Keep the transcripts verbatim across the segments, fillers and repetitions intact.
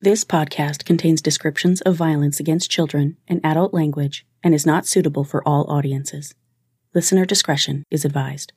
This podcast contains descriptions of violence against children and adult language and is not suitable for all audiences. Listener discretion is advised.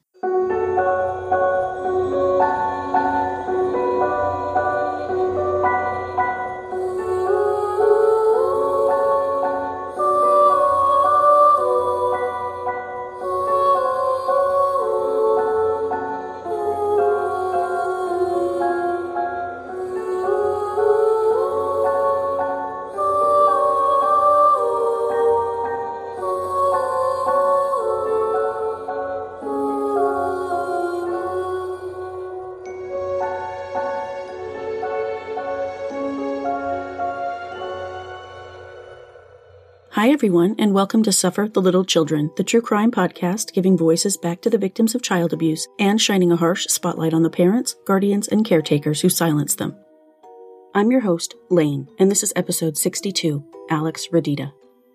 Hi, everyone, and welcome to Suffer the Little Children, the true crime podcast giving voices back to the victims of child abuse and shining a harsh spotlight on the parents, guardians, and caretakers who silence them. I'm your host, Lane, and this is episode sixty-two, Alex Radita.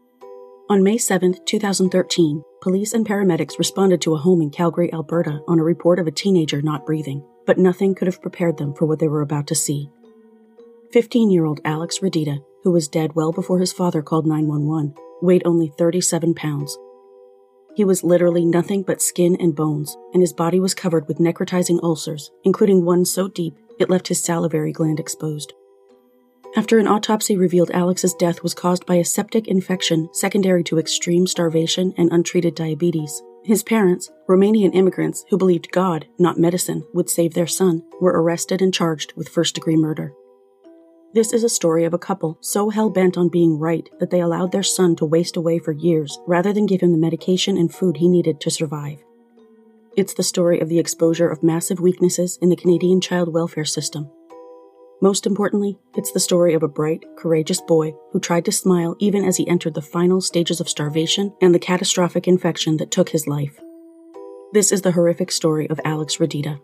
On May seventh, twenty thirteen, police and paramedics responded to a home in Calgary, Alberta on a report of a teenager not breathing, but nothing could have prepared them for what they were about to see. fifteen-year-old Alex Radita, who was dead well before his father called nine one one, weighed only thirty-seven pounds. He was literally nothing but skin and bones, and his body was covered with necrotizing ulcers, including one so deep it left his salivary gland exposed. After an autopsy revealed Alex's death was caused by a septic infection secondary to extreme starvation and untreated diabetes, his parents, Romanian immigrants who believed God, not medicine, would save their son, were arrested and charged with first-degree murder. This is a story of a couple so hell-bent on being right that they allowed their son to waste away for years rather than give him the medication and food he needed to survive. It's the story of the exposure of massive weaknesses in the Canadian child welfare system. Most importantly, it's the story of a bright, courageous boy who tried to smile even as he entered the final stages of starvation and the catastrophic infection that took his life. This is the horrific story of Alex Radita.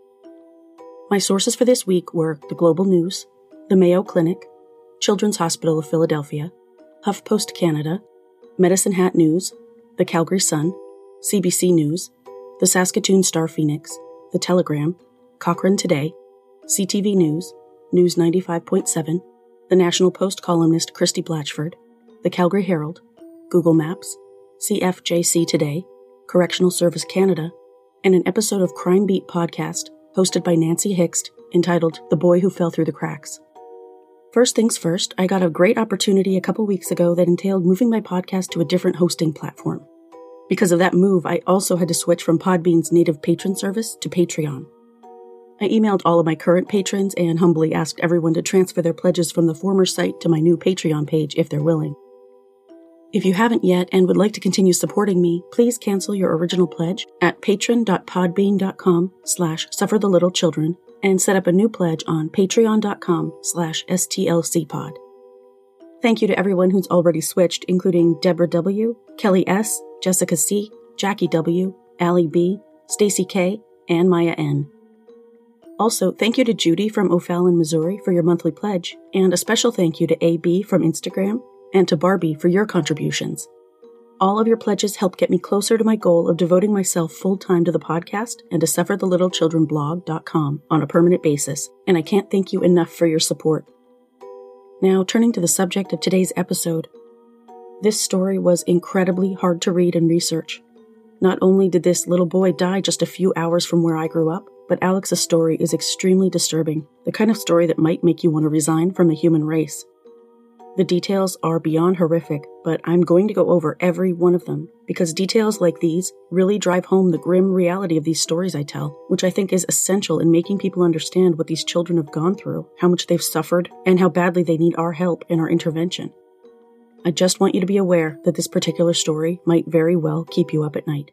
My sources for this week were The Global News, the Mayo Clinic, Children's Hospital of Philadelphia, HuffPost Canada, Medicine Hat News, the Calgary Sun, C B C News, the Saskatoon Star Phoenix, the Telegram, Cochrane Today, C T V News, News ninety-five point seven, the National Post columnist Christy Blatchford, the Calgary Herald, Google Maps, C F J C Today, Correctional Service Canada, and an episode of Crime Beat podcast hosted by Nancy Hixt entitled The Boy Who Fell Through the Cracks. First things first, I got a great opportunity a couple weeks ago that entailed moving my podcast to a different hosting platform. Because of that move, I also had to switch from Podbean's native patron service to Patreon. I emailed all of my current patrons and humbly asked everyone to transfer their pledges from the former site to my new Patreon page if they're willing. If you haven't yet and would like to continue supporting me, please cancel your original pledge at patron.podbean.com slash sufferthelittlechildren and set up a new pledge on patreon.com slash stlcpod. Thank you to everyone who's already switched, including Deborah W., Kelly S., Jessica C., Jackie W., Allie B., Stacy K., and Maya N. Also, thank you to Judy from O'Fallon, Missouri for your monthly pledge, and a special thank you to A B from Instagram and to Barbie for your contributions. All of your pledges help get me closer to my goal of devoting myself full-time to the podcast and to suffer the little children blog dot com on a permanent basis, and I can't thank you enough for your support. Now, turning to the subject of today's episode. This story was incredibly hard to read and research. Not only did this little boy die just a few hours from where I grew up, but Alex's story is extremely disturbing, the kind of story that might make you want to resign from the human race. The details are beyond horrific, but I'm going to go over every one of them, because details like these really drive home the grim reality of these stories I tell, which I think is essential in making people understand what these children have gone through, how much they've suffered, and how badly they need our help and our intervention. I just want you to be aware that this particular story might very well keep you up at night.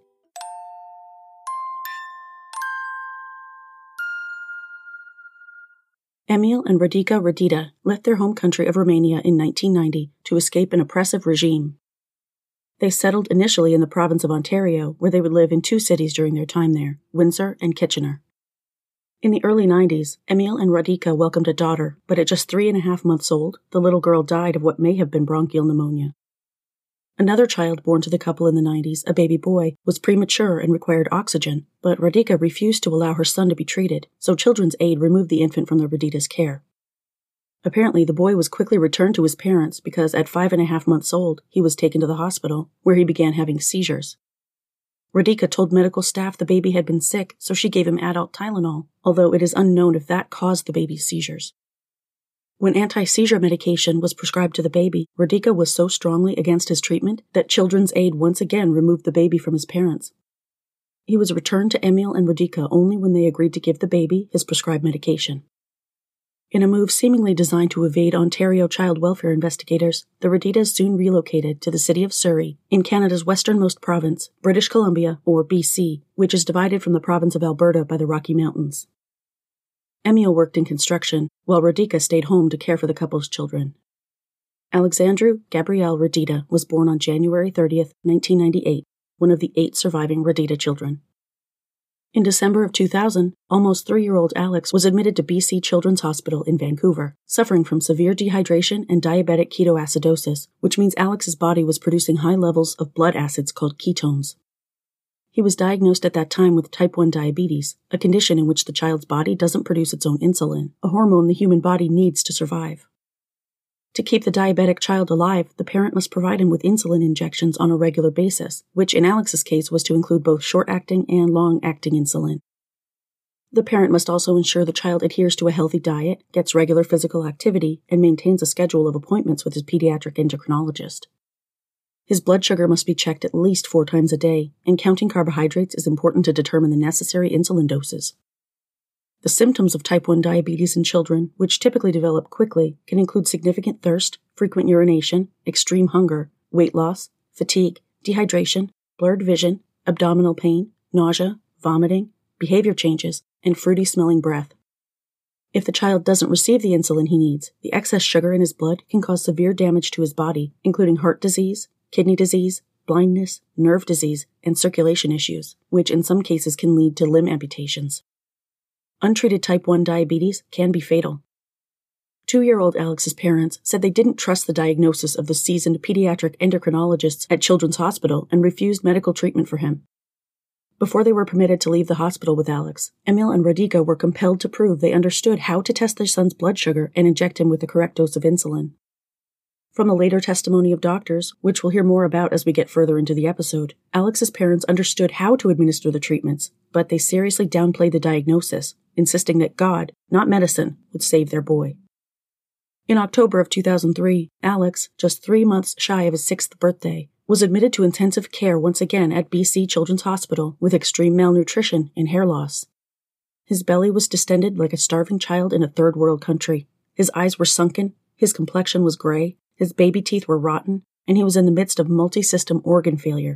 Emil and Radica Radita left their home country of Romania in nineteen ninety to escape an oppressive regime. They settled initially in the province of Ontario, where they would live in two cities during their time there, Windsor and Kitchener. In the early nineties, Emil and Radica welcomed a daughter, but at just three and a half months old, the little girl died of what may have been bronchial pneumonia. Another child born to the couple in the nineties, a baby boy, was premature and required oxygen, but Radica refused to allow her son to be treated, so Children's Aid removed the infant from the Radita's care. Apparently, the boy was quickly returned to his parents because at five and a half months old, he was taken to the hospital, where he began having seizures. Radhika told medical staff the baby had been sick, so she gave him adult Tylenol, although it is unknown if that caused the baby's seizures. When anti-seizure medication was prescribed to the baby, Radhika was so strongly against his treatment that Children's Aid once again removed the baby from his parents. He was returned to Emil and Radhika only when they agreed to give the baby his prescribed medication. In a move seemingly designed to evade Ontario child welfare investigators, the Raditas soon relocated to the city of Surrey, in Canada's westernmost province, British Columbia, or B C, which is divided from the province of Alberta by the Rocky Mountains. Emil worked in construction, while Radhika stayed home to care for the couple's children. Alexandru Gabriel Radita was born on January thirtieth, nineteen ninety-eight, one of the eight surviving Radita children. In December of two thousand, almost three-year-old Alex was admitted to B C Children's Hospital in Vancouver, suffering from severe dehydration and diabetic ketoacidosis, which means Alex's body was producing high levels of blood acids called ketones. He was diagnosed at that time with type one diabetes, a condition in which the child's body doesn't produce its own insulin, a hormone the human body needs to survive. To keep the diabetic child alive, the parent must provide him with insulin injections on a regular basis, which in Alex's case was to include both short-acting and long-acting insulin. The parent must also ensure the child adheres to a healthy diet, gets regular physical activity, and maintains a schedule of appointments with his pediatric endocrinologist. His blood sugar must be checked at least four times a day, and counting carbohydrates is important to determine the necessary insulin doses. The symptoms of type one diabetes in children, which typically develop quickly, can include significant thirst, frequent urination, extreme hunger, weight loss, fatigue, dehydration, blurred vision, abdominal pain, nausea, vomiting, behavior changes, and fruity-smelling breath. If the child doesn't receive the insulin he needs, the excess sugar in his blood can cause severe damage to his body, including heart disease, kidney disease, blindness, nerve disease, and circulation issues, which in some cases can lead to limb amputations. Untreated type one diabetes can be fatal. Two-year-old Alex's parents said they didn't trust the diagnosis of the seasoned pediatric endocrinologists at Children's Hospital and refused medical treatment for him. Before they were permitted to leave the hospital with Alex, Emil and Radhika were compelled to prove they understood how to test their son's blood sugar and inject him with the correct dose of insulin. From the later testimony of doctors, which we'll hear more about as we get further into the episode, Alex's parents understood how to administer the treatments, but they seriously downplayed the diagnosis, insisting that God, not medicine, would save their boy. In October of two thousand three, Alex, just three months shy of his sixth birthday, was admitted to intensive care once again at B C Children's Hospital with extreme malnutrition and hair loss. His belly was distended like a starving child in a third world country. His eyes were sunken, his complexion was gray, his baby teeth were rotten, and he was in the midst of multi-system organ failure.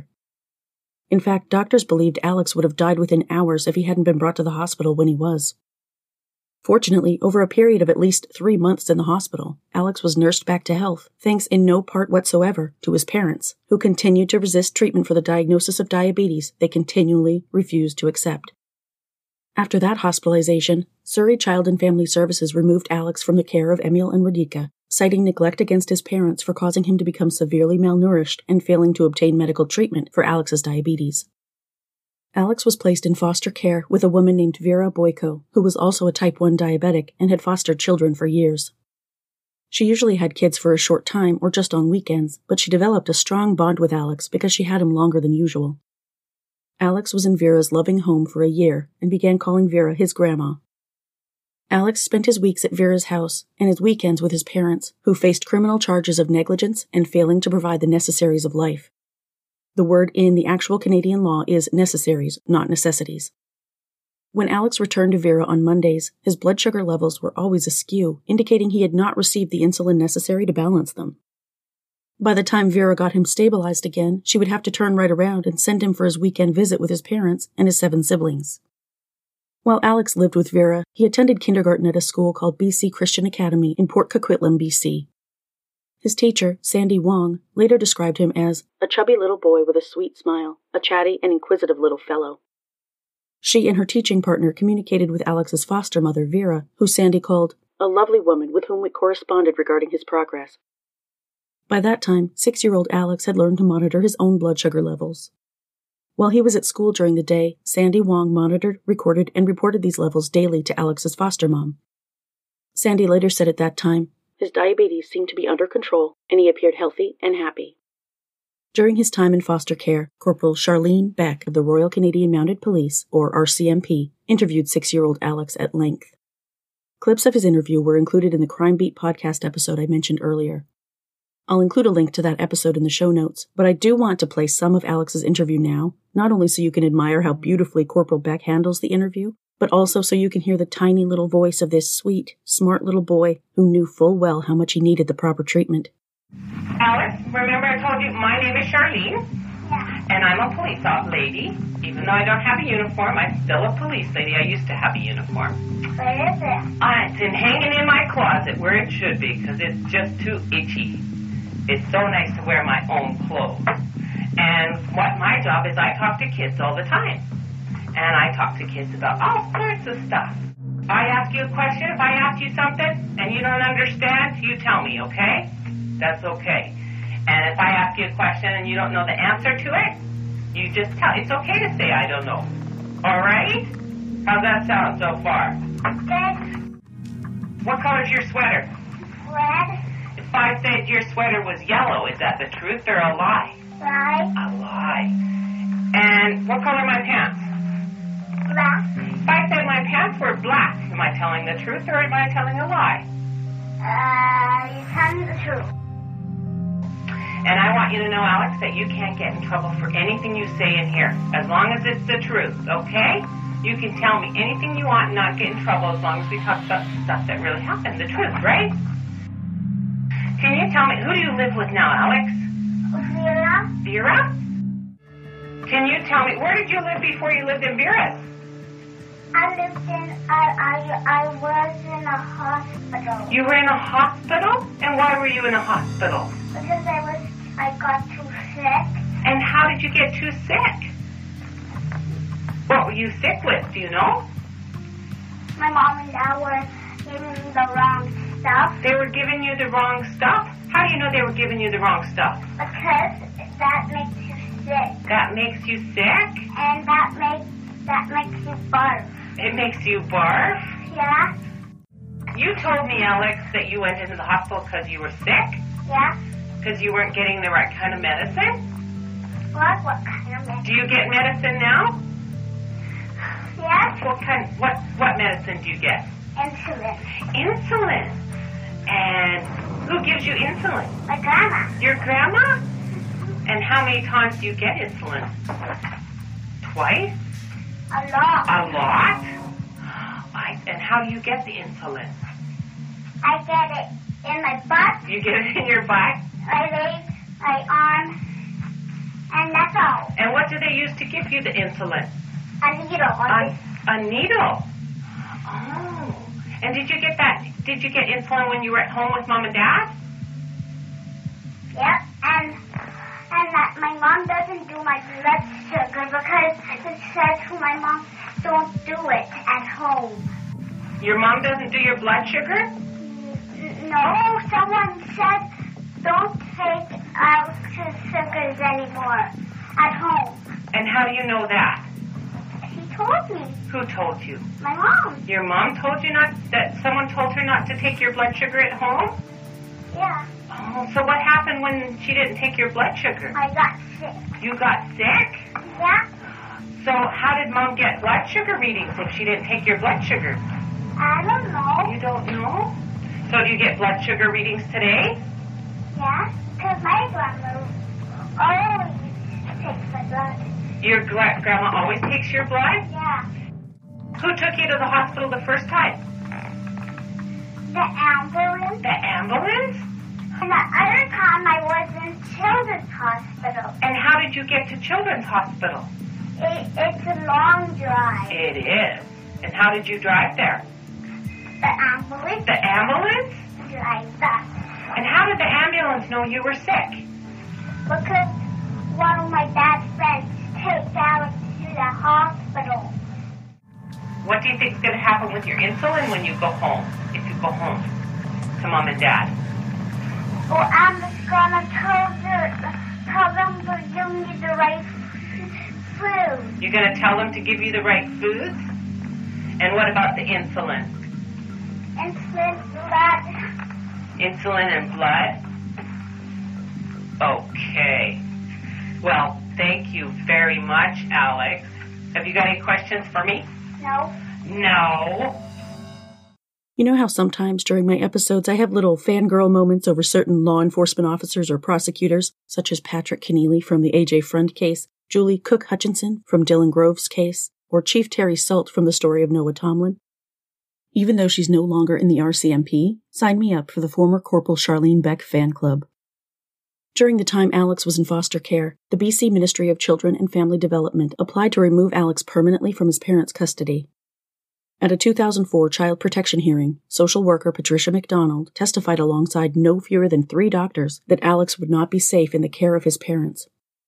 In fact, doctors believed Alex would have died within hours if he hadn't been brought to the hospital when he was. Fortunately, over a period of at least three months in the hospital, Alex was nursed back to health, thanks in no part whatsoever to his parents, who continued to resist treatment for the diagnosis of diabetes they continually refused to accept. After that hospitalization, Surrey Child and Family Services removed Alex from the care of Emil and Radhika, citing neglect against his parents for causing him to become severely malnourished and failing to obtain medical treatment for Alex's diabetes. Alex was placed in foster care with a woman named Vera Boyko, who was also a type one diabetic and had fostered children for years. She usually had kids for a short time or just on weekends, but she developed a strong bond with Alex because she had him longer than usual. Alex was in Vera's loving home for a year and began calling Vera his grandma. Alex spent his weeks at Vera's house and his weekends with his parents, who faced criminal charges of negligence and failing to provide the necessaries of life. The word in the actual Canadian law is necessaries, not necessities. When Alex returned to Vera on Mondays, his blood sugar levels were always askew, indicating he had not received the insulin necessary to balance them. By the time Vera got him stabilized again, she would have to turn right around and send him for his weekend visit with his parents and his seven siblings. While Alex lived with Vera, he attended kindergarten at a school called B C Christian Academy in Port Coquitlam, B C. His teacher, Sandy Wong, later described him as a chubby little boy with a sweet smile, a chatty and inquisitive little fellow. She and her teaching partner communicated with Alex's foster mother, Vera, who Sandy called a lovely woman with whom we corresponded regarding his progress. By that time, six-year-old Alex had learned to monitor his own blood sugar levels. While he was at school during the day, Sandy Wong monitored, recorded, and reported these levels daily to Alex's foster mom. Sandy later said at that time, His diabetes seemed to be under control, and he appeared healthy and happy. During his time in foster care, Corporal Charlene Beck of the Royal Canadian Mounted Police, or R C M P, interviewed six-year-old Alex at length. Clips of his interview were included in the Crime Beat podcast episode I mentioned earlier. I'll include a link to that episode in the show notes, but I do want to play some of Alex's interview now, not only so you can admire how beautifully Corporal Beck handles the interview, but also so you can hear the tiny little voice of this sweet, smart little boy who knew full well how much he needed the proper treatment. Alex, remember I told you my name is Charlene? Yeah. And I'm a police op lady. Even though I don't have a uniform, I'm still a police lady. I used to have a uniform. Where is it? Uh, it's in hanging in my closet where it should be because it's just too itchy. It's so nice to wear my own clothes. And what my job is, I talk to kids all the time. And I talk to kids about all sorts of stuff. I ask you a question, if I ask you something and you don't understand, you tell me, okay? That's okay. And if I ask you a question and you don't know the answer to it, you just tell. It's okay to say I don't know. All right? How's that sound so far? Good. What color's your sweater? Red. If I said your sweater was yellow, is that the truth or a lie? Right. A lie. And what color are my pants? Black. If I said my pants were black, am I telling the truth or am I telling a lie? Uh, you're telling the truth. And I want you to know, Alex, that you can't get in trouble for anything you say in here, as long as it's the truth, okay? You can tell me anything you want and not get in trouble as long as we talk about stuff that really happened, the truth, right? Can you tell me, who do you live with now, Alex? Vera. Vera? Can you tell me, where did you live before you lived in Vera's? I lived in, I, I, I was in a hospital. You were in a hospital? And why were you in a hospital? Because I was, I got too sick. And how did you get too sick? What were you sick with, do you know? My mom and dad were giving me the wrong stuff. They were giving you the wrong stuff? How do you know they were giving you the wrong stuff? Because that makes you sick. That makes you sick? And that makes, that makes you barf. It makes you barf? Yeah? You told me, Alex, that you went into the hospital because you were sick? Yeah? Because you weren't getting the right kind of medicine? What? What kind of medicine? Do you get medicine now? Yes? What kind, what, what medicine do you get? Insulin. Insulin. And who gives you insulin? My grandma. Your grandma? And how many times do you get insulin? Twice? A lot. A lot? I, and how do you get the insulin? I get it in my butt, You get it in your butt? my legs, my arm, and that's all. And what do they use to give you the insulin? A needle. A, a needle. Oh. And did you get that, did you get insulin when you were at home with mom and dad? Yep. And and that my mom doesn't do my blood sugar because it says to my mom, don't do it at home. Your mom doesn't do your blood sugar? N- No, someone said don't take Alex's sugars anymore at home. And how do you know that? He told me. Who told you? My mom. Your mom told you not, that someone told her not to take your blood sugar at home? Yeah. Oh, so what happened when she didn't take your blood sugar? I got sick. You got sick? Yeah. So how did mom get blood sugar readings if she didn't take your blood sugar? I don't know. You don't know? So do you get blood sugar readings today? Yeah. Because my grandma always takes my blood. Your gra- grandma always takes your blood? Yeah. Who took you to the hospital the first time? The ambulance. The ambulance? And the other time I was in Children's Hospital. And how did you get to Children's Hospital? It, it's a long drive. It is. And how did you drive there? The ambulance The ambulance? drives us. And how did the ambulance know you were sick? Because one of my dad's friends takes Alex to the hospital. What do you think is going to happen with your insulin when you go home? If you go home to mom and dad? Well, I'm just gonna tell, the, tell them to give me the right f- food. You're going to tell them to give you the right foods? And what about the insulin? Insulin that Insulin and blood? Okay. Well, thank you very much, Alex. Have you got any questions for me? No. No. You know how sometimes during my episodes I have little fangirl moments over certain law enforcement officers or prosecutors, such as Patrick Keneally from the A J Friend case, Julie Cook Hutchinson from Dylan Grove's case, or Chief Terry Salt from the story of Noah Tomlin? Even though she's no longer in the R C M P, sign me up for the former Corporal Charlene Beck fan club. During the time Alex was in foster care, the B C Ministry of Children and Family Development applied to remove Alex permanently from his parents' custody. At a two thousand four child protection hearing, social worker Patricia McDonald testified alongside no fewer than three doctors that Alex would not be safe in the care of his parents.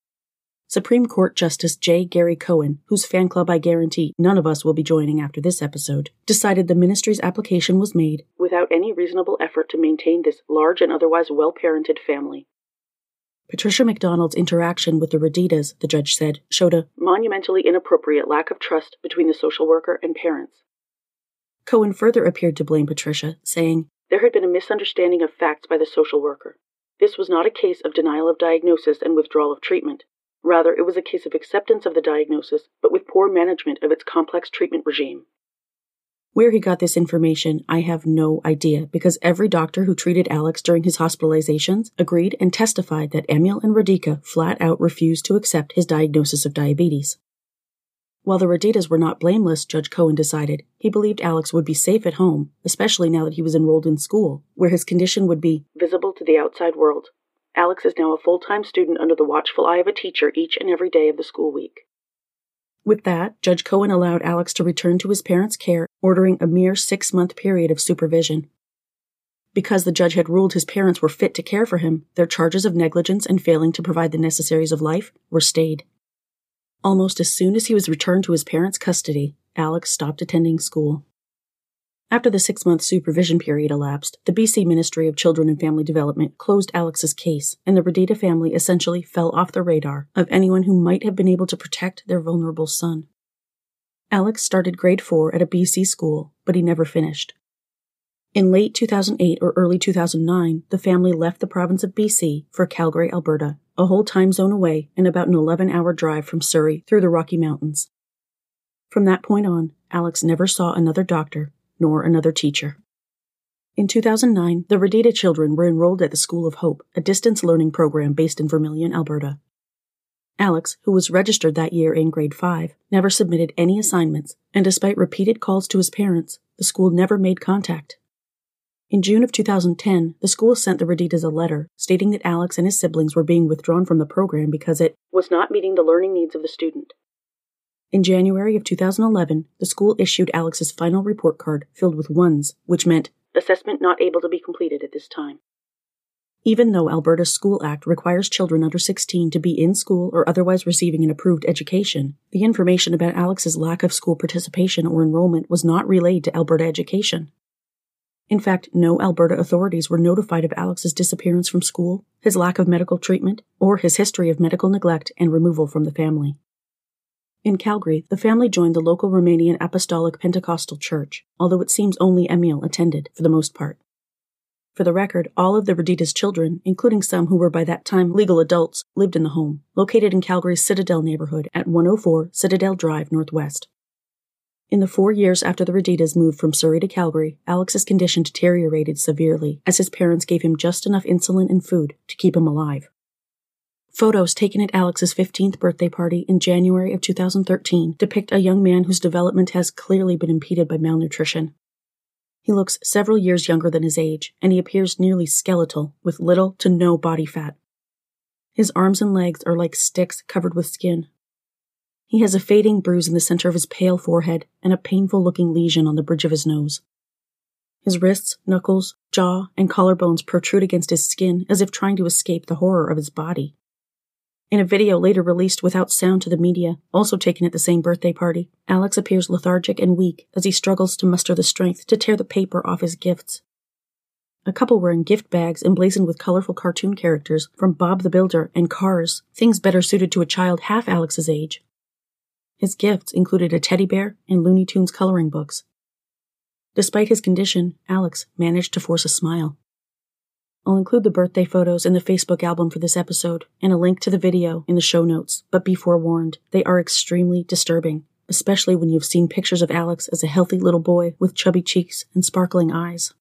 Supreme Court Justice J. Gary Cohen, whose fan club I guarantee none of us will be joining after this episode, decided the ministry's application was made without any reasonable effort to maintain this large and otherwise well-parented family. Patricia McDonald's interaction with the Reditas, the judge said, showed a monumentally inappropriate lack of trust between the social worker and parents. Cohen further appeared to blame Patricia, saying, "There had been a misunderstanding of facts by the social worker. This was not a case of denial of diagnosis and withdrawal of treatment. Rather, it was a case of acceptance of the diagnosis, but with poor management of its complex treatment regime." Where he got this information, I have no idea, because every doctor who treated Alex during his hospitalizations agreed and testified that Emil and Radhika flat out refused to accept his diagnosis of diabetes. While the Reditas were not blameless, Judge Cohen decided, he believed Alex would be safe at home, especially now that he was enrolled in school, where his condition would be visible to the outside world. Alex is now a full-time student under the watchful eye of a teacher each and every day of the school week. With that, Judge Cohen allowed Alex to return to his parents' care, ordering a mere six-month period of supervision. Because the judge had ruled his parents were fit to care for him, their charges of negligence and failing to provide the necessaries of life were stayed. Almost as soon as he was returned to his parents' custody, Alex stopped attending school. After the six-month supervision period elapsed, the B C Ministry of Children and Family Development closed Alex's case, and the Redita family essentially fell off the radar of anyone who might have been able to protect their vulnerable son. Alex started grade four at a B C school, but he never finished. In late two thousand eight or early two thousand nine, the family left the province of B C for Calgary, Alberta, a whole time zone away and about an eleven-hour drive from Surrey through the Rocky Mountains. From that point on, Alex never saw another doctor, nor another teacher. In two thousand nine, the Redita children were enrolled at the School of Hope, a distance learning program based in Vermilion, Alberta. Alex, who was registered that year in grade five, never submitted any assignments, and despite repeated calls to his parents, the school never made contact. In June of two thousand ten, the school sent the Reditas a letter stating that Alex and his siblings were being withdrawn from the program because it was not meeting the learning needs of the student. In January of two thousand eleven, the school issued Alex's final report card filled with ones, which meant assessment not able to be completed at this time. Even though Alberta's School Act requires children under sixteen to be in school or otherwise receiving an approved education, the information about Alex's lack of school participation or enrollment was not relayed to Alberta Education. In fact, no Alberta authorities were notified of Alex's disappearance from school, his lack of medical treatment, or his history of medical neglect and removal from the family. In Calgary, the family joined the local Romanian Apostolic Pentecostal Church, although it seems only Emil attended, for the most part. For the record, all of the Redita's children, including some who were by that time legal adults, lived in the home, located in Calgary's Citadel neighborhood at one oh four Citadel Drive Northwest. In the four years after the Reditas moved from Surrey to Calgary, Alex's condition deteriorated severely as his parents gave him just enough insulin and food to keep him alive. Photos taken at Alex's fifteenth birthday party in January of two thousand thirteen depict a young man whose development has clearly been impeded by malnutrition. He looks several years younger than his age, and he appears nearly skeletal, with little to no body fat. His arms and legs are like sticks covered with skin. He has a fading bruise in the center of his pale forehead and a painful-looking lesion on the bridge of his nose. His wrists, knuckles, jaw, and collarbones protrude against his skin as if trying to escape the horror of his body. In a video later released without sound to the media, also taken at the same birthday party, Alex appears lethargic and weak as he struggles to muster the strength to tear the paper off his gifts. A couple wearing gift bags emblazoned with colorful cartoon characters from Bob the Builder and Cars, things better suited to a child half Alex's age. His gifts included a teddy bear and Looney Tunes coloring books. Despite his condition, Alex managed to force a smile. I'll include the birthday photos in the Facebook album for this episode and a link to the video in the show notes, but be forewarned, they are extremely disturbing, especially when you've seen pictures of Alex as a healthy little boy with chubby cheeks and sparkling eyes.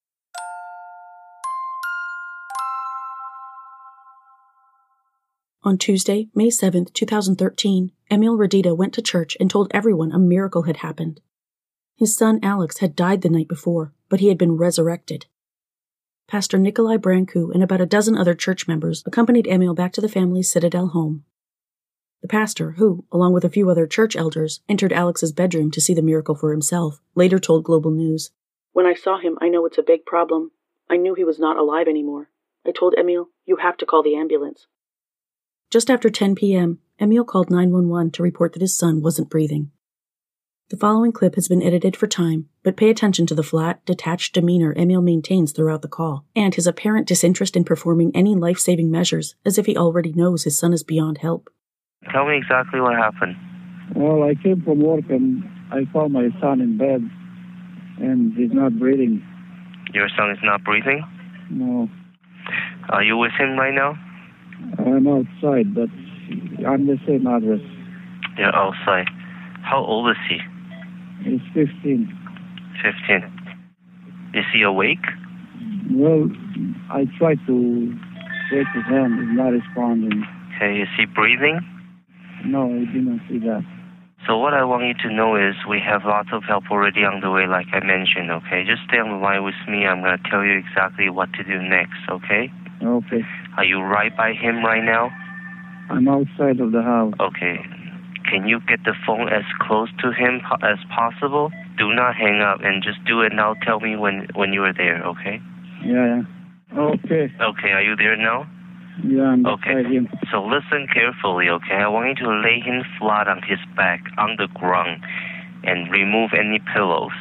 On Tuesday, May seventh, twenty thirteen, Emil Radita went to church and told everyone a miracle had happened. His son Alex had died the night before, but he had been resurrected. Pastor Nikolai Brancu and about a dozen other church members accompanied Emil back to the family's Citadel home. The pastor, who, along with a few other church elders, entered Alex's bedroom to see the miracle for himself, later told Global News, "When I saw him, I know it's a big problem. I knew he was not alive anymore. I told Emil, you have to call the ambulance." Just after ten p.m., Emil called nine one one to report that his son wasn't breathing. The following clip has been edited for time, but pay attention to the flat, detached demeanor Emil maintains throughout the call, and his apparent disinterest in performing any life-saving measures, as if he already knows his son is beyond help. Tell me exactly what happened. Well, I came from work and I found my son in bed, and he's not breathing. Your son is not breathing? No. Are you with him right now? I'm outside, but I'm the same address. You're outside. How old is he? He's fifteen. fifteen. Is he awake? Well, I tried to wake his hand. He's not responding. Okay, is he breathing? No, I didn't see that. So what I want you to know is we have lots of help already on the way, like I mentioned, okay? Just stay on the line with me. I'm going to tell you exactly what to do next, okay? Okay. Are you right by him right now? I'm outside of the house. Okay. Can you get the phone as close to him as possible? Do not hang up and just do it now. Tell me when, when you are there, okay? Yeah, yeah. Okay. Okay, are you there now? Yeah, I'm okay. beside him. So listen carefully, okay? I want you to lay him flat on his back on the ground and remove any pillows.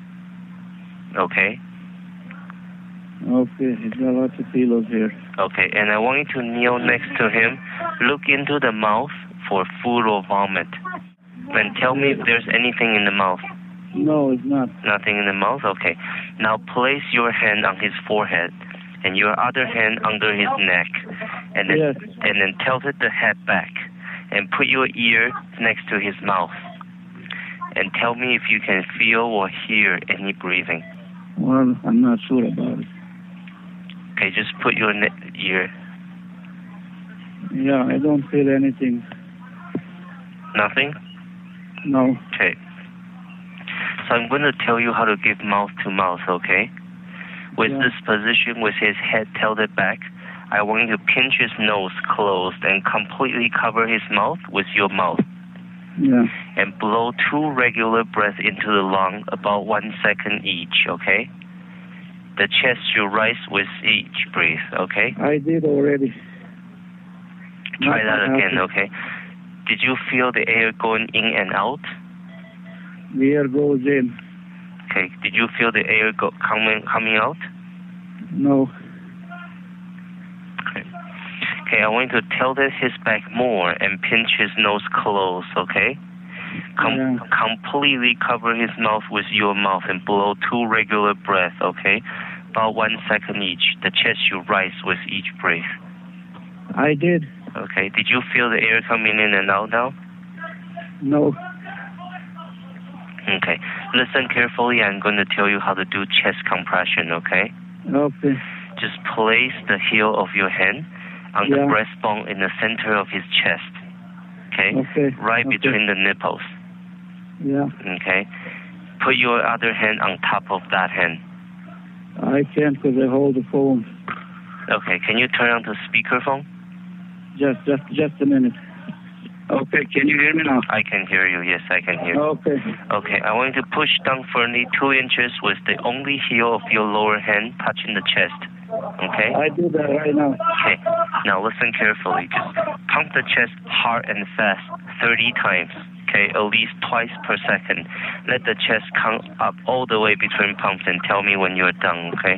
Okay? Okay, he's got lots of pillows here. Okay, and I want you to kneel next to him, look into the mouth for food or vomit, and tell me if there's anything in the mouth. No, it's not. Nothing in the mouth? Okay. Now place your hand on his forehead and your other hand under his neck, and then, yes. and then tilt the head back and put your ear next to his mouth, and tell me if you can feel or hear any breathing. Well, I'm not sure about it. Okay, just put your ne- ear. Yeah, I don't feel anything. Nothing? No. Okay. So I'm going to tell you how to give mouth to mouth, okay? With yeah. this position, with his head tilted back, I want you to pinch his nose closed and completely cover his mouth with your mouth. Yeah. And blow two regular breaths into the lung, about one second each, okay? The chest should rise with each breath, okay? I did already. Try Not that again, happy. okay? Did you feel the air going in and out? The air goes in. Okay. Did you feel the air go coming coming out? No. Okay. Okay, I want you to tilt his back more and pinch his nose close, okay? Com- yeah. Completely cover his mouth with your mouth and blow two regular breaths, okay? About one second each. The chest should rise with each breath. I did. Okay. Did you feel the air coming in and out now? No. Okay. Listen carefully. I'm going to tell you how to do chest compression, okay? Okay. Just place the heel of your hand on yeah. the breastbone in the center of his chest. Okay? Okay. Right okay. between the nipples. Yeah. Okay? Put your other hand on top of that hand. I can't because I hold the phone. Okay. Can you turn on the speakerphone? Just, just, just a minute. Okay, can you hear me now? I can hear you. Yes, I can hear you. Okay. Okay, I want you to push down firmly two inches with the only heel of your lower hand touching the chest. Okay? I do that right now. Okay. Now listen carefully. Just pump the chest hard and fast thirty times. Okay, at least twice per second. Let the chest come up all the way between pumps and tell me when you're done, okay?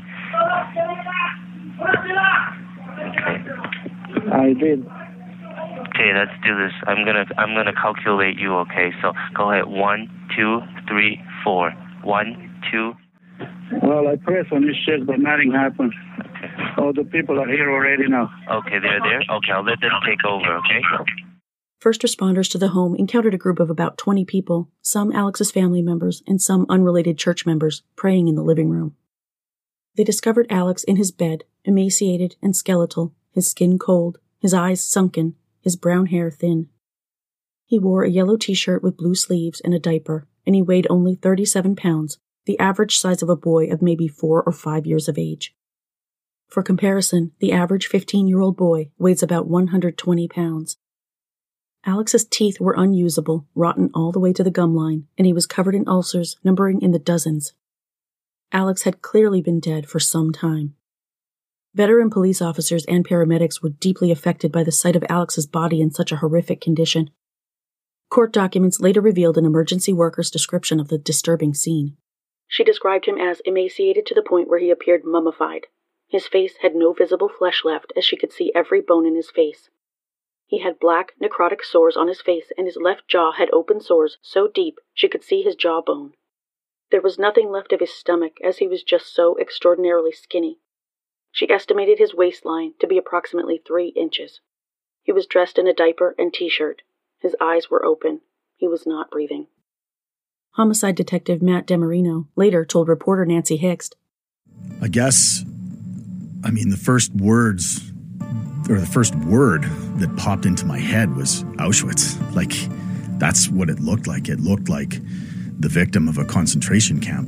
Okay. I did. Okay, let's do this. I'm gonna I'm gonna calculate you, okay? So go ahead. One, two, three, four. One, two. Well, I pressed on his chest, but nothing happened. Okay. Oh, the people are here already now. Okay, they're there? Okay, I'll let them take over, okay? First responders to the home encountered a group of about twenty people, some Alex's family members and some unrelated church members, praying in the living room. They discovered Alex in his bed, emaciated and skeletal, his skin cold, his eyes sunken, his brown hair thin. He wore a yellow t-shirt with blue sleeves and a diaper, and he weighed only thirty-seven pounds, the average size of a boy of maybe four or five years of age. For comparison, the average fifteen-year-old boy weighs about one hundred twenty pounds. Alex's teeth were unusable, rotten all the way to the gum line, and he was covered in ulcers numbering in the dozens. Alex had clearly been dead for some time. Veteran police officers and paramedics were deeply affected by the sight of Alex's body in such a horrific condition. Court documents later revealed an emergency worker's description of the disturbing scene. She described him as emaciated to the point where he appeared mummified. His face had no visible flesh left, as she could see every bone in his face. He had black, necrotic sores on his face, and his left jaw had open sores so deep she could see his jawbone. There was nothing left of his stomach, as he was just so extraordinarily skinny. She estimated his waistline to be approximately three inches. He was dressed in a diaper and t-shirt. His eyes were open. He was not breathing. Homicide detective Matt DeMarino later told reporter Nancy Hixt, I guess, I mean, the first words, or the first word that popped into my head was Auschwitz. Like, that's what it looked like. It looked like the victim of a concentration camp.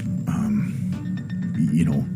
Um, you know,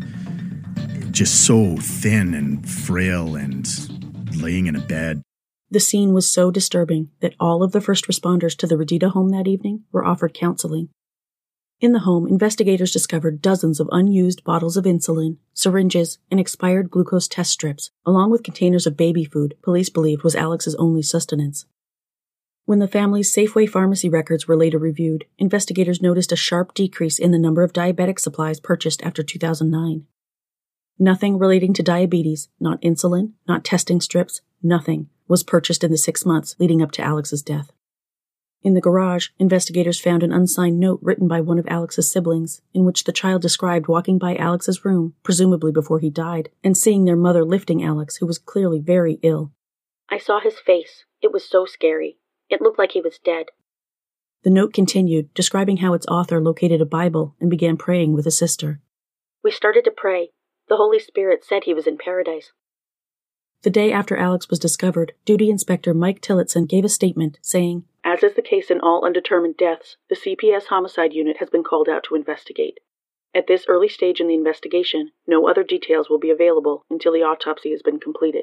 just so thin and frail and laying in a bed. The scene was so disturbing that all of the first responders to the Rodita home that evening were offered counseling. In the home, investigators discovered dozens of unused bottles of insulin, syringes, and expired glucose test strips, along with containers of baby food police believed was Alex's only sustenance. When the family's Safeway pharmacy records were later reviewed, investigators noticed a sharp decrease in the number of diabetic supplies purchased after two thousand nine. Nothing relating to diabetes, not insulin, not testing strips, nothing, was purchased in the six months leading up to Alex's death. In the garage, investigators found an unsigned note written by one of Alex's siblings, in which the child described walking by Alex's room, presumably before he died, and seeing their mother lifting Alex, who was clearly very ill. I saw his face. It was so scary. It looked like he was dead. The note continued, describing how its author located a Bible and began praying with a sister. We started to pray. The Holy Spirit said he was in paradise. The day after Alex was discovered, Duty Inspector Mike Tillotson gave a statement saying, As is the case in all undetermined deaths, the C P S Homicide Unit has been called out to investigate. At this early stage in the investigation, no other details will be available until the autopsy has been completed.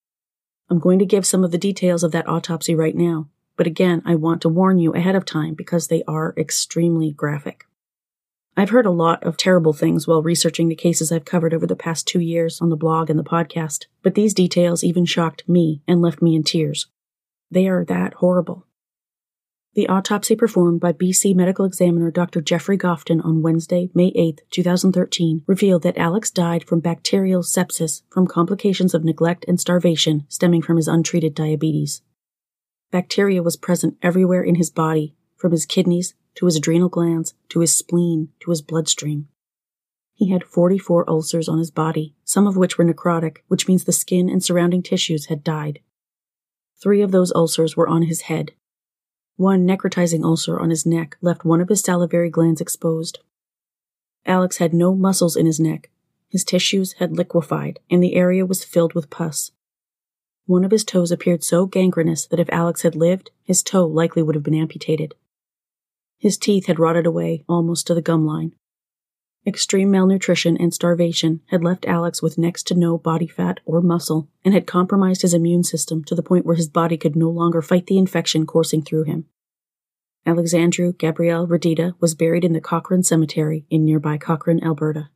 I'm going to give some of the details of that autopsy right now, but again, I want to warn you ahead of time because they are extremely graphic. I've heard a lot of terrible things while researching the cases I've covered over the past two years on the blog and the podcast, but these details even shocked me and left me in tears. They are that horrible. The autopsy performed by B C medical examiner Doctor Jeffrey Gofton on Wednesday, May eighth, twenty thirteen, revealed that Alex died from bacterial sepsis from complications of neglect and starvation stemming from his untreated diabetes. Bacteria was present everywhere in his body, from his kidneys to his adrenal glands, to his spleen, to his bloodstream. He had forty-four ulcers on his body, some of which were necrotic, which means the skin and surrounding tissues had died. Three of those ulcers were on his head. One necrotizing ulcer on his neck left one of his salivary glands exposed. Alex had no muscles in his neck. His tissues had liquefied, and the area was filled with pus. One of his toes appeared so gangrenous that if Alex had lived, his toe likely would have been amputated. His teeth had rotted away almost to the gum line. Extreme malnutrition and starvation had left Alex with next to no body fat or muscle and had compromised his immune system to the point where his body could no longer fight the infection coursing through him. Alexandru Gabriel Rodita was buried in the Cochrane Cemetery in nearby Cochrane, Alberta.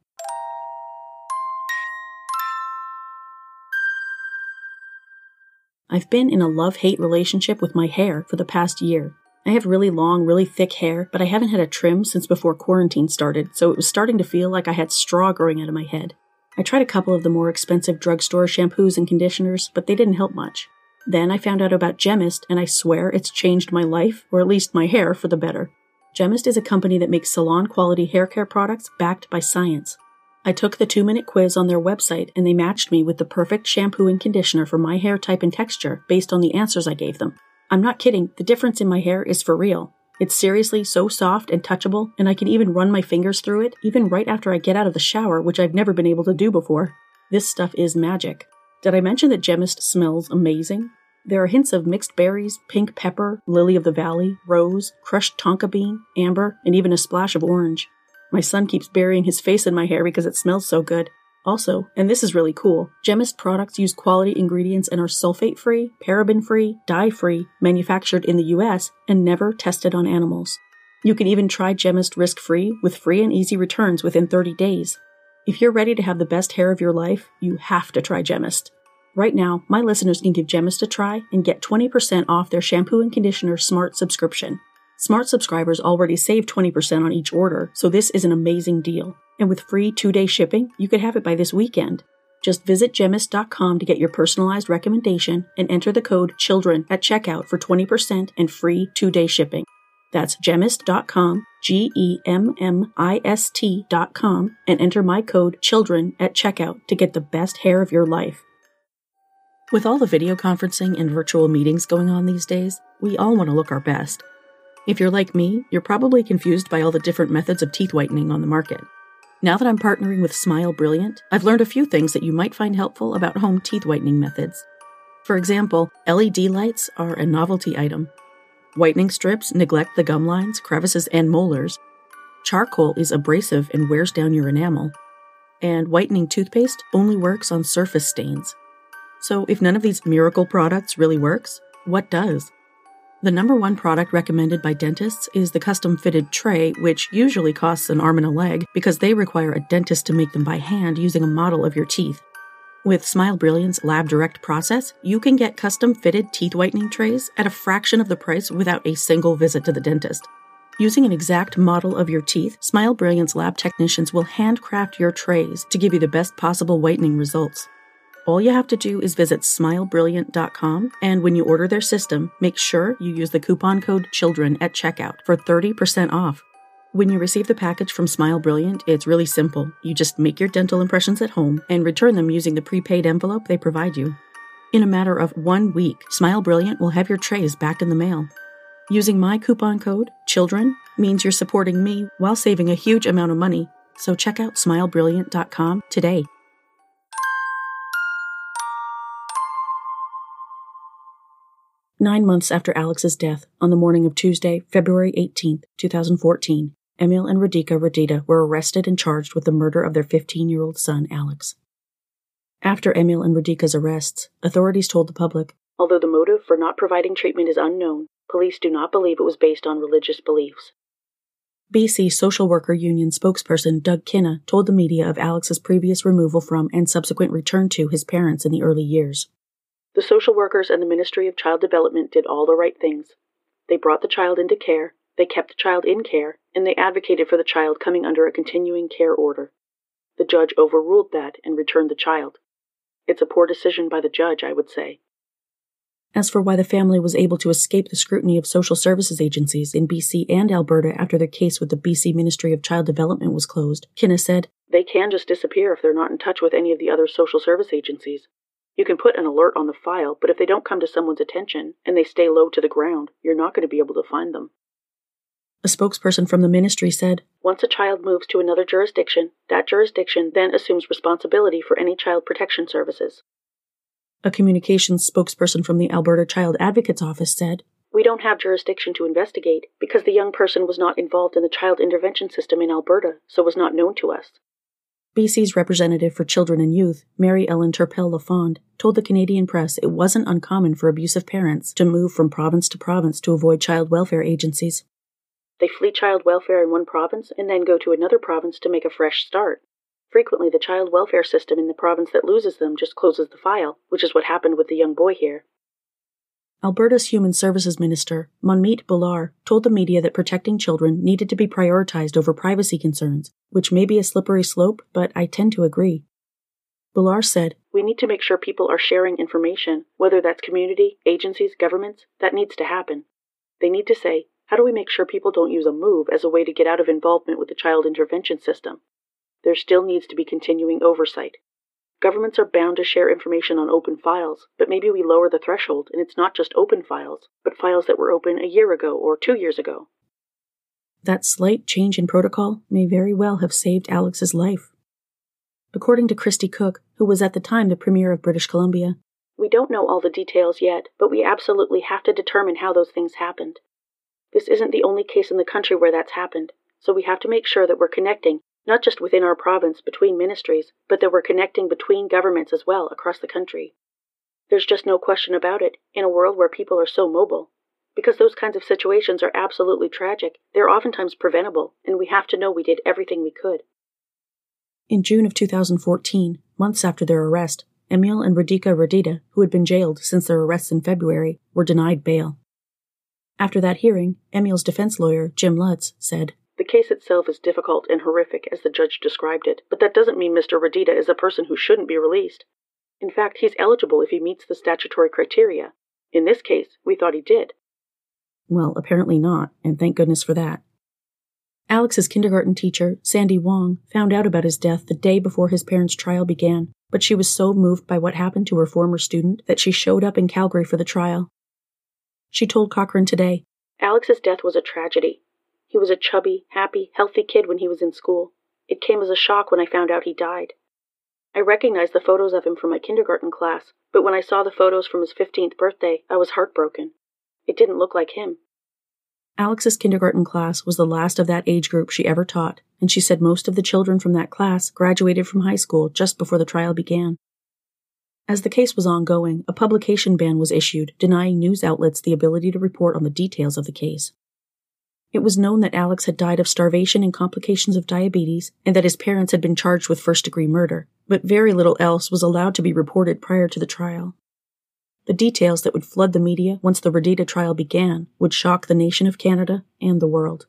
I've been in a love-hate relationship with my hair for the past year. I have really long, really thick hair, but I haven't had a trim since before quarantine started, so it was starting to feel like I had straw growing out of my head. I tried a couple of the more expensive drugstore shampoos and conditioners, but they didn't help much. Then I found out about Gemist, and I swear it's changed my life, or at least my hair, for the better. Gemist is a company that makes salon-quality hair care products backed by science. I took the two-minute quiz on their website, and they matched me with the perfect shampoo and conditioner for my hair type and texture based on the answers I gave them. I'm not kidding, the difference in my hair is for real. It's seriously so soft and touchable, and I can even run my fingers through it, even right after I get out of the shower, which I've never been able to do before. This stuff is magic. Did I mention that Gemist smells amazing? There are hints of mixed berries, pink pepper, lily of the valley, rose, crushed tonka bean, amber, and even a splash of orange. My son keeps burying his face in my hair because it smells so good. Also, and this is really cool, Gemist products use quality ingredients and are sulfate-free, paraben-free, dye-free, manufactured in the U S, and never tested on animals. You can even try Gemist risk-free with free and easy returns within thirty days. If you're ready to have the best hair of your life, you have to try Gemist. Right now, my listeners can give Gemist a try and get twenty percent off their shampoo and conditioner Smart subscription. Smart subscribers already save twenty percent on each order, so this is an amazing deal. And with free two-day shipping, you could have it by this weekend. Just visit gemist dot com to get your personalized recommendation and enter the code CHILDREN at checkout for twenty percent and free two-day shipping. That's gemist dot com, G E M M I S T dot com, and enter my code CHILDREN at checkout to get the best hair of your life. With all the video conferencing and virtual meetings going on these days, we all want to look our best. If you're like me, you're probably confused by all the different methods of teeth whitening on the market. Now that I'm partnering with Smile Brilliant, I've learned a few things that you might find helpful about home teeth whitening methods. For example, L E D lights are a novelty item. Whitening strips neglect the gum lines, crevices, and molars. Charcoal is abrasive and wears down your enamel. And whitening toothpaste only works on surface stains. So if none of these miracle products really works, what does? The number one product recommended by dentists is the custom-fitted tray, which usually costs an arm and a leg because they require a dentist to make them by hand using a model of your teeth. With Smile Brilliant's Lab Direct process, you can get custom-fitted teeth whitening trays at a fraction of the price without a single visit to the dentist. Using an exact model of your teeth, Smile Brilliant's lab technicians will handcraft your trays to give you the best possible whitening results. All you have to do is visit smile brilliant dot com, and when you order their system, make sure you use the coupon code CHILDREN at checkout for thirty percent off. When you receive the package from Smile Brilliant, it's really simple. You just make your dental impressions at home and return them using the prepaid envelope they provide you. In a matter of one week, Smile Brilliant will have your trays back in the mail. Using my coupon code, CHILDREN, means you're supporting me while saving a huge amount of money, so check out smile brilliant dot com today. Nine months after Alex's death, on the morning of Tuesday, February eighteenth, twenty fourteen, Emil and Radhika Radita were arrested and charged with the murder of their fifteen-year-old son, Alex. After Emil and Radhika's arrests, authorities told the public, although the motive for not providing treatment is unknown, police do not believe it was based on religious beliefs. B C Social Worker Union spokesperson Doug Kinna told the media of Alex's previous removal from and subsequent return to his parents in the early years. The social workers and the Ministry of Child Development did all the right things. They brought the child into care, they kept the child in care, and they advocated for the child coming under a continuing care order. The judge overruled that and returned the child. It's a poor decision by the judge, I would say. As for why the family was able to escape the scrutiny of social services agencies in B C and Alberta after their case with the B C Ministry of Child Development was closed, Kinna said, they can just disappear if they're not in touch with any of the other social service agencies. You can put an alert on the file, but if they don't come to someone's attention and they stay low to the ground, you're not going to be able to find them. A spokesperson from the ministry said, once a child moves to another jurisdiction, that jurisdiction then assumes responsibility for any child protection services. A communications spokesperson from the Alberta Child Advocate's Office said, we don't have jurisdiction to investigate because the young person was not involved in the child intervention system in Alberta, so was not known to us. B C's representative for children and youth, Mary Ellen Turpel-Lafond, told the Canadian press it wasn't uncommon for abusive parents to move from province to province to avoid child welfare agencies. They flee child welfare in one province and then go to another province to make a fresh start. Frequently, the child welfare system in the province that loses them just closes the file, which is what happened with the young boy here. Alberta's Human Services Minister, Manmeet Bhullar, told the media that protecting children needed to be prioritized over privacy concerns, which may be a slippery slope, but I tend to agree. Bhullar said, we need to make sure people are sharing information, whether that's community, agencies, governments, that needs to happen. They need to say, how do we make sure people don't use a move as a way to get out of involvement with the child intervention system? There still needs to be continuing oversight. Governments are bound to share information on open files, but maybe we lower the threshold and it's not just open files, but files that were open a year ago or two years ago. That slight change in protocol may very well have saved Alex's life. According to Christy Cook, who was at the time the Premier of British Columbia, we don't know all the details yet, but we absolutely have to determine how those things happened. This isn't the only case in the country where that's happened, so we have to make sure that we're connecting, not just within our province between ministries, but that we're connecting between governments as well across the country. There's just no question about it, in a world where people are so mobile. Because those kinds of situations are absolutely tragic, they're oftentimes preventable, and we have to know we did everything we could. In June of two thousand fourteen, months after their arrest, Emil and Radhika Radhita, who had been jailed since their arrests in February, were denied bail. After that hearing, Emil's defense lawyer, Jim Lutz, said, "The case itself is difficult and horrific as the judge described it, but that doesn't mean Mister Radhita is a person who shouldn't be released. In fact, he's eligible if he meets the statutory criteria. In this case, we thought he did." Well, apparently not, and thank goodness for that. Alex's kindergarten teacher, Sandy Wong, found out about his death the day before his parents' trial began, but she was so moved by what happened to her former student that she showed up in Calgary for the trial. She told Cochrane Today, "Alex's death was a tragedy. He was a chubby, happy, healthy kid when he was in school. It came as a shock when I found out he died. I recognized the photos of him from my kindergarten class, but when I saw the photos from his fifteenth birthday, I was heartbroken. It didn't look like him." Alex's kindergarten class was the last of that age group she ever taught, and she said most of the children from that class graduated from high school just before the trial began. As the case was ongoing, a publication ban was issued, denying news outlets the ability to report on the details of the case. It was known that Alex had died of starvation and complications of diabetes, and that his parents had been charged with first-degree murder, but very little else was allowed to be reported prior to the trial. The details that would flood the media once the Radhita trial began would shock the nation of Canada and the world.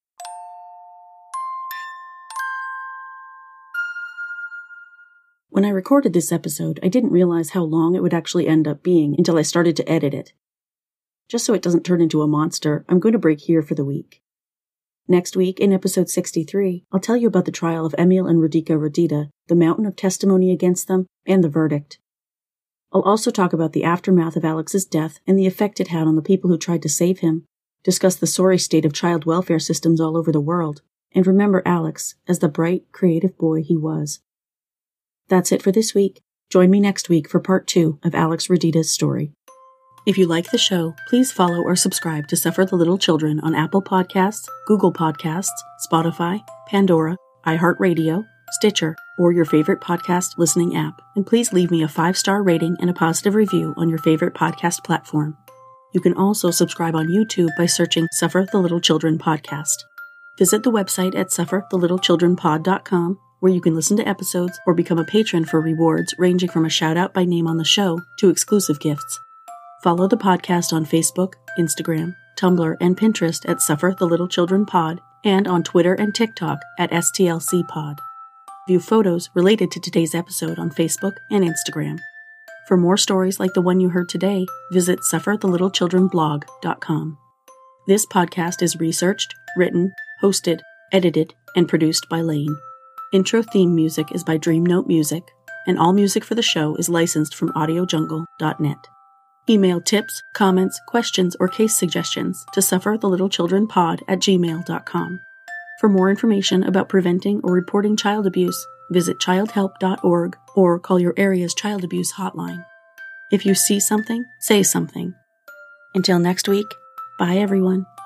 When I recorded this episode, I didn't realize how long it would actually end up being until I started to edit it. Just so it doesn't turn into a monster, I'm going to break here for the week. Next week, in episode sixty-three, I'll tell you about the trial of Emil and Radhika Radhita, the mountain of testimony against them, and the verdict. I'll also talk about the aftermath of Alex's death and the effect it had on the people who tried to save him, discuss the sorry state of child welfare systems all over the world, and remember Alex as the bright, creative boy he was. That's it for this week. Join me next week for part two of Alex Radhita's story. If you like the show, please follow or subscribe to Suffer the Little Children on Apple Podcasts, Google Podcasts, Spotify, Pandora, iHeartRadio, Stitcher, or your favorite podcast listening app. And please leave me a five-star rating and a positive review on your favorite podcast platform. You can also subscribe on YouTube by searching Suffer the Little Children Podcast. Visit the website at suffer the little children pod dot com, where you can listen to episodes or become a patron for rewards ranging from a shout-out by name on the show to exclusive gifts. Follow the podcast on Facebook, Instagram, Tumblr, and Pinterest at Suffer the Little Children Pod, and on Twitter and TikTok at S T L C Pod. View photos related to today's episode on Facebook and Instagram. For more stories like the one you heard today, visit suffer the little children blog dot com. This podcast is researched, written, hosted, edited, and produced by Lane. Intro theme music is by Dreamnote Music, and all music for the show is licensed from audio jungle dot net. Email tips, comments, questions, or case suggestions to suffer the little children pod at gmail dot com. For more information about preventing or reporting child abuse, visit child help dot org or call your area's child abuse hotline. If you see something, say something. Until next week, bye everyone.